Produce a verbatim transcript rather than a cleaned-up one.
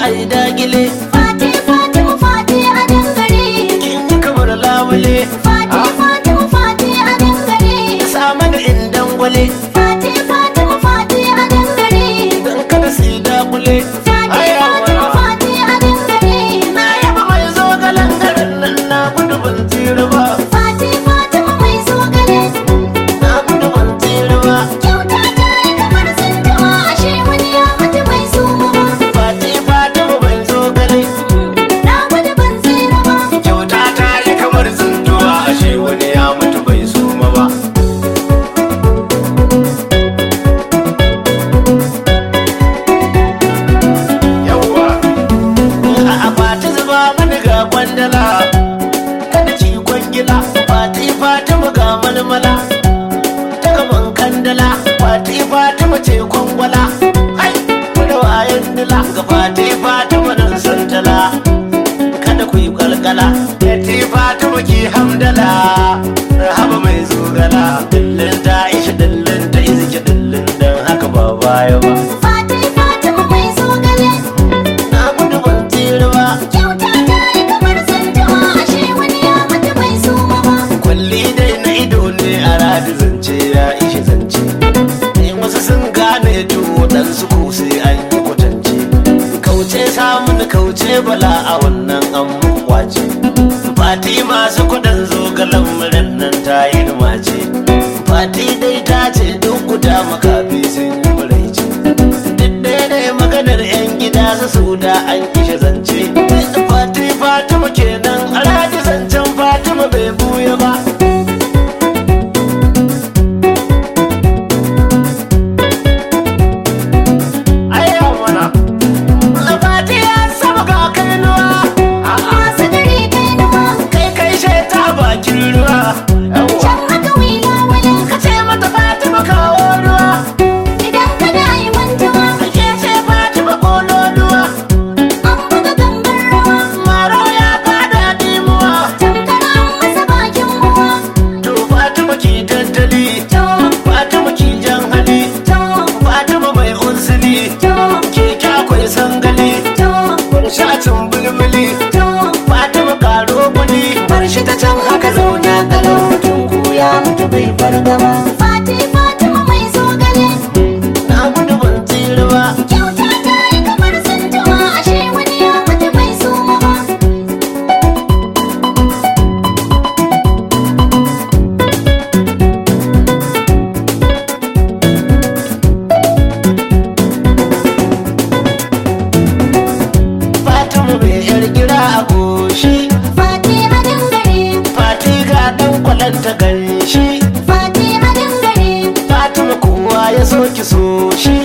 ai dagile. Fati Fatima Fati a dangare. Kin yi kamar lawale. Fati Fatima Fati a dangare. Sama da indan gwale. Fati Fatima Fati a dangare. Dan kada su yi dakule. Fati Fatima Fati a dangare. Na yaba mai zo galan garin nan na gudu ban tsira ba. Fati Fatima mai zogale. Na gudu ban tsira ba. Kyauta ta yi kamar tsintawa, ashe wani ya mutu bai suma ba. Fati Fatima ban zo gale. Na gudu ban tsira ba. Kyauta ta yi kamar tsintuwa ashe wani ya mutu bai suma ba. Yawwa a akwati zuba mani ga kwandala, kada ki kwangila. Fati Fatima ga malmala, ta gaban kandala. Fati Fatima ce kwangwala, hai wani wayan dila. Ga Fati Fatima nan santala, kada ku yi kalkala. Fati Fatima ki hamdala, haba mai zogala. Dillin ta isha dillin ta izike dillin dan haka ba baya ba. Fati Fatima mai zogale. Na gudu ban tsira ba. Kyauta ta yi kamar tsintawa, ashe wani ya mutu bai suma ba. Kwalli dai na ido ne a radi zance ya ishi zance. In wasu sun gane to waɗansu ko sai an yi kwatance. Kauce samun kauce bala a wannan an muku kwace. Fati masu kudin zogalan murin nan ta yi rumace. Fati dai ta ce duk guda makafi sun yi muraice. Duk daidai maganar 'yan gida su su da an kishe zance. Fati Fatima kenan a radi zancen Fatima bai buya ba. Ayya mana Fati ya saba ga kainuwa. Masu gari kai nufa, Kai kai sheta bakin ruwa. Yawwa. can haka wila wani. Ka ce mata Fatima kawo ruwa. Idan ka da yi mantuwa, Ke ce Fatima kololuwa. an buga gangar rawa. Maro ya fada dimuwa. Tamkar an masa bakin ruwa. To Fatima ki tattali. To, Fatima ki jan hali. to, Fatima mai unsili. to, Keke akwai sangali. to, Shacin bulbuli. to. Fatima karo guli. Bar shi ta can haka zauna kalau. Mutum ko ya mutu bai fargaba. Fati Fatima mai zogale. Na gudu ban tsira ba. Kyauta ta yi kamar tsintawa, ashe wani ya mutu bai suma ba. Fatima mai yar gira a goshi. Fati a dangare. Fati ga dan kwalanta ganshi. Fati a dangare. Fatima kowa ya so ki so shi.